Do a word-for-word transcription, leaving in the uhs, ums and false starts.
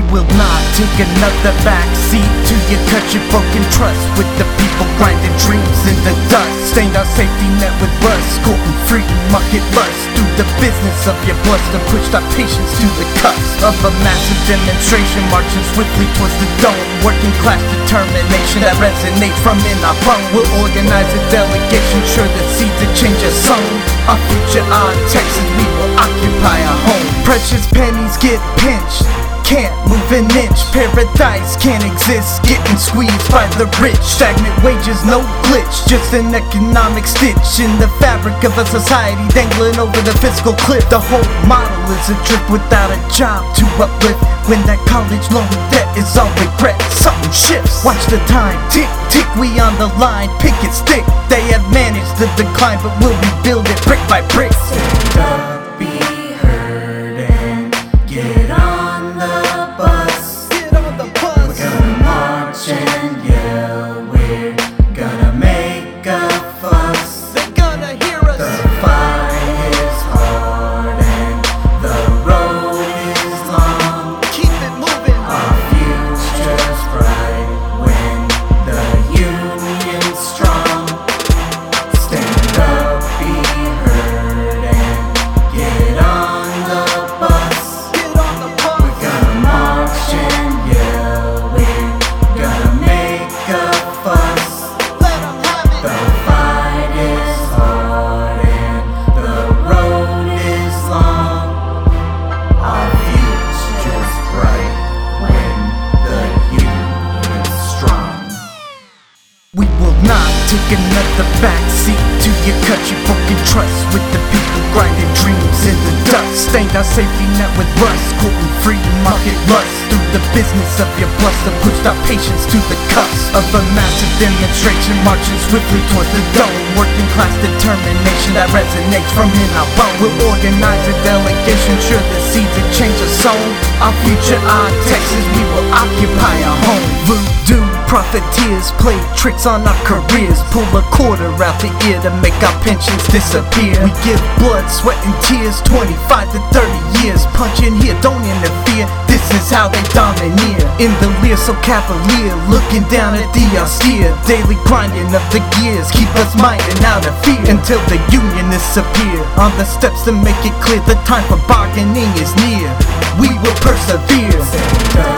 will not take another back seat till you cut your broken trust with the people grinding dreams in the dust. Stained our safety net with rust, courting freedom, market lust through the business of your bloodstone, pushed our patience to the cusp of a massive demonstration, marching swiftly towards the dome. Working class determination that resonates from in our bone. We'll organize a delegation, sure the seeds of change are sown. Our future, our Texas, we will occupy our home. Precious pennies get pinched, can't move an inch. Paradise can't exist, getting squeezed by the rich. Stagnant wages, no glitch, just an economic stitch in the fabric of a society dangling over the fiscal cliff. The whole model is a trip without a job to uplift. When that college loan debt is all regret, something shifts. Watch the time tick, tick, we on the line, pick it stick. They have managed the decline, but we'll rebuild it brick by brick. Stand up, be heard, and get on the bus. Get on the bus. We're gonna march and yell, we're gonna make a fuss. They're gonna hear us. The fight is hard and the road is long. Keep it moving. Our future's bright when the union's strong. Stand up, be heard, and get on the bus. Get on the bus. We're gonna march and yell, we're gonna make a fuss. Let 'em have it. The fight is hard and the road is long. Our future's bright when the union's strong. We will not take another back seat till you cut your broken trust with the people grinding dreams in the dust. Stained our safety net with rust, courting freedom, market lust through the business of your bluster, pushed our patience to the cusp of a massive demonstration, marching swiftly towards the dome. Working class determination that resonates from in our bone. We'll organize a delegation, sure the seeds of change are sown. Our future, our Texas, we will occupy our home. Voodoo profiteers play tricks on our careers, pull a quarter out the ear to make our pensions disappear. We give blood, sweat and tears, twenty-five to thirty years. Punch in here, don't interfere, this is how they domineer. In the leer, so cavalier, looking down at the austere daily grinding of the gears, keep us minding out of fear until the unionists appear on the steps to make it clear the time for bargaining is near. We will persevere. Stand up.